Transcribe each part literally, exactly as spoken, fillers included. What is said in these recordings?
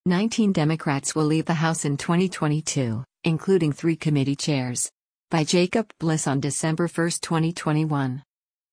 nineteen Democrats will leave the House in twenty twenty-two, including three committee chairs. By Jacob Bliss on December first, twenty twenty-one.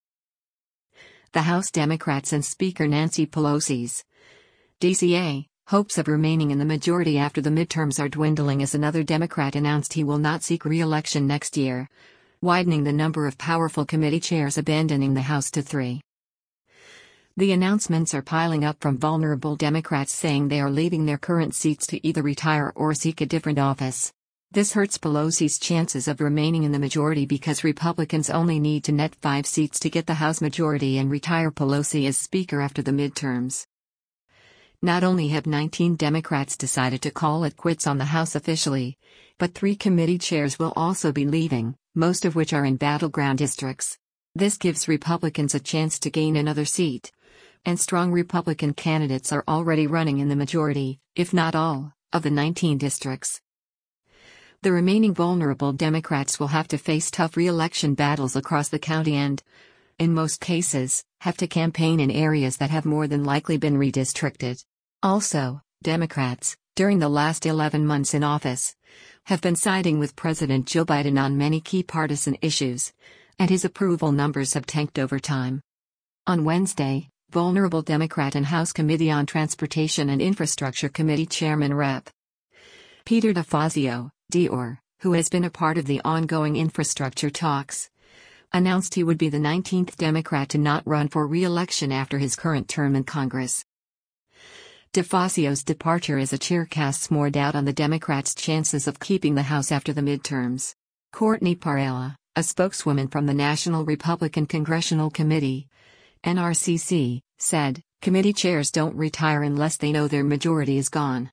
The House Democrats and Speaker Nancy Pelosi's D C A hopes of remaining in the majority after the midterms are dwindling as another Democrat announced he will not seek re-election next year, widening the number of powerful committee chairs abandoning the House to three. The announcements are piling up from vulnerable Democrats saying they are leaving their current seats to either retire or seek a different office. This hurts Pelosi's chances of remaining in the majority because Republicans only need to net five seats to get the House majority and retire Pelosi as Speaker after the midterms. Not only have nineteen Democrats decided to call it quits on the House officially, but three committee chairs will also be leaving, most of which are in battleground districts. This gives Republicans a chance to gain another seat. And strong Republican candidates are already running in the majority, if not all, of the nineteen districts. The remaining vulnerable Democrats will have to face tough re-election battles across the county and, in most cases, have to campaign in areas that have more than likely been redistricted. Also, Democrats, during the last eleven months in office, have been siding with President Joe Biden on many key partisan issues, and his approval numbers have tanked over time. On Wednesday, vulnerable Democrat and House Committee on Transportation and Infrastructure Committee Chairman Representative Peter DeFazio, D R, who has been a part of the ongoing infrastructure talks, announced he would be the nineteenth Democrat to not run for re-election after his current term in Congress. DeFazio's departure as a chair casts more doubt on the Democrats' chances of keeping the House after the midterms. Courtney Parella, a spokeswoman from the National Republican Congressional Committee, N R C C, said, "Committee chairs don't retire unless they know their majority is gone."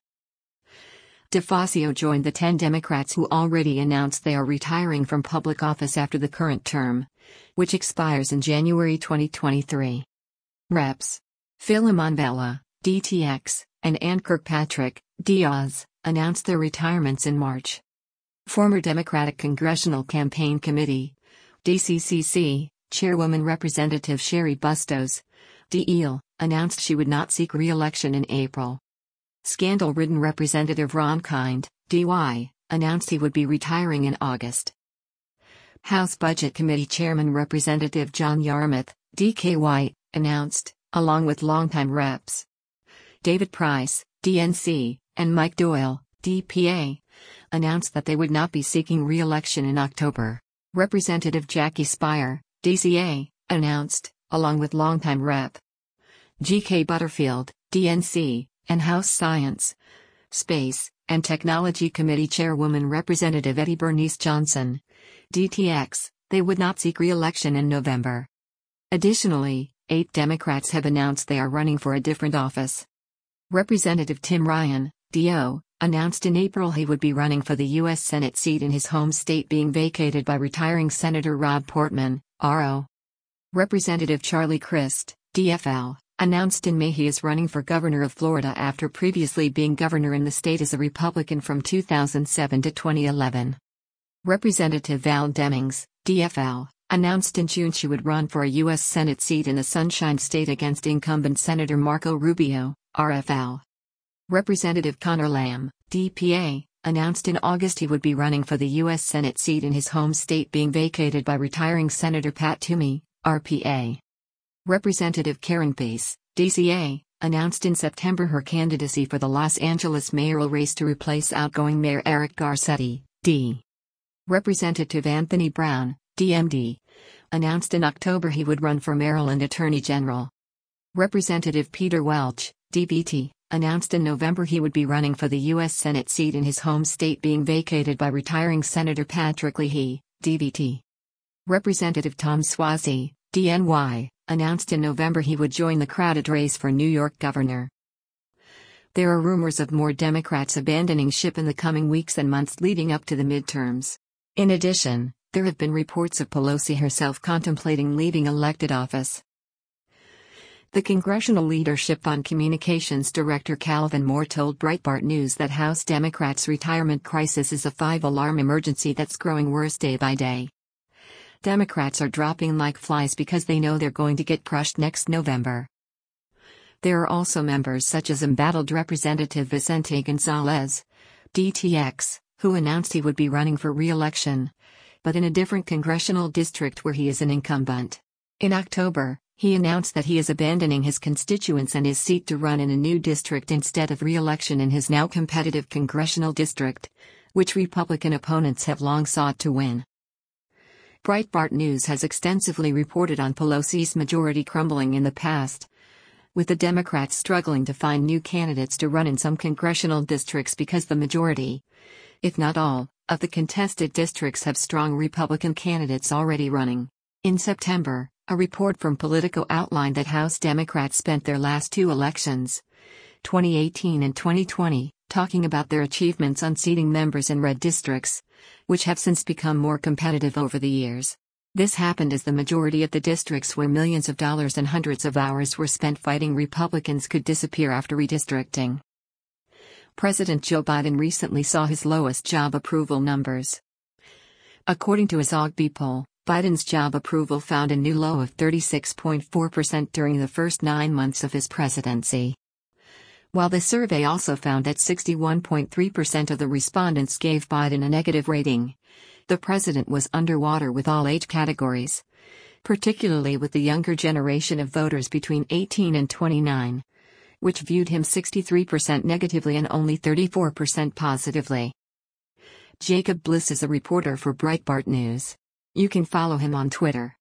DeFazio joined the ten Democrats who already announced they are retiring from public office after the current term, which expires in January twenty twenty-three. Reps. Philemon Vela, D T X, and Ann Kirkpatrick, Diaz, announced their retirements in March. Former Democratic Congressional Campaign Committee, D C C C, Chairwoman Representative Sherry Bustos, D E L, announced she would not seek re-election in April. Scandal-ridden Representative Ron Kind, D Y, announced he would be retiring in August. House Budget Committee Chairman Representative John Yarmuth, D K Y, announced, along with longtime reps David Price, D N C, and Mike Doyle, D P A, announced that they would not be seeking re-election in October. Representative Jackie Speier, D C A, announced, along with longtime Representative G K Butterfield, D N C, and House Science, Space, and Technology Committee Chairwoman Representative Eddie Bernice Johnson, D T X, they would not seek re-election in November. Additionally, eight Democrats have announced they are running for a different office. Representative Tim Ryan, D O, announced in April he would be running for the U S Senate seat in his home state being vacated by retiring Senator Rob Portman, R O. Representative Charlie Crist, D F L, announced in May he is running for governor of Florida after previously being governor in the state as a Republican from two thousand seven to twenty eleven. Representative Val Demings, D F L, announced in June she would run for a U S Senate seat in the Sunshine State against incumbent Senator Marco Rubio, R F L. Representative Connor Lamb, D P A, announced in August he would be running for the U S Senate seat in his home state being vacated by retiring Senator Pat Toomey, R P A. Representative Karen Bass, D C A, announced in September her candidacy for the Los Angeles mayoral race to replace outgoing Mayor Eric Garcetti, D. Representative Anthony Brown, D M D, announced in October he would run for Maryland Attorney General. Representative Peter Welch, D V T, announced in November he would be running for the U S Senate seat in his home state being vacated by retiring Senator Patrick Leahy, D V T. Representative Tom Suozzi, D N Y, announced in November he would join the crowded race for New York governor. There are rumors of more Democrats abandoning ship in the coming weeks and months leading up to the midterms. In addition, there have been reports of Pelosi herself contemplating leaving elected office. The Congressional Leadership on Communications Director Calvin Moore told Breitbart News that House Democrats' retirement crisis is a five-alarm emergency that's growing worse day by day. Democrats are dropping like flies because they know they're going to get crushed next November. There are also members such as embattled Representative Vicente Gonzalez, D T X, who announced he would be running for re-election, but in a different congressional district where he is an incumbent. In October, he announced that he is abandoning his constituents and his seat to run in a new district instead of re-election in his now competitive congressional district, which Republican opponents have long sought to win. Breitbart News has extensively reported on Pelosi's majority crumbling in the past, with the Democrats struggling to find new candidates to run in some congressional districts because the majority, if not all, of the contested districts have strong Republican candidates already running. In September, a report from Politico outlined that House Democrats spent their last two elections, twenty eighteen and twenty twenty, talking about their achievements unseating members in red districts, which have since become more competitive over the years. This happened as the majority of the districts where millions of dollars and hundreds of hours were spent fighting Republicans could disappear after redistricting. President Joe Biden recently saw his lowest job approval numbers. According to a Zogby poll, Biden's job approval found a new low of thirty-six point four percent during the first nine months of his presidency. While the survey also found that sixty-one point three percent of the respondents gave Biden a negative rating, the president was underwater with all age categories, particularly with the younger generation of voters between eighteen and twenty-nine, which viewed him sixty-three percent negatively and only thirty-four percent positively. Jacob Bliss is a reporter for Breitbart News. You can follow him on Twitter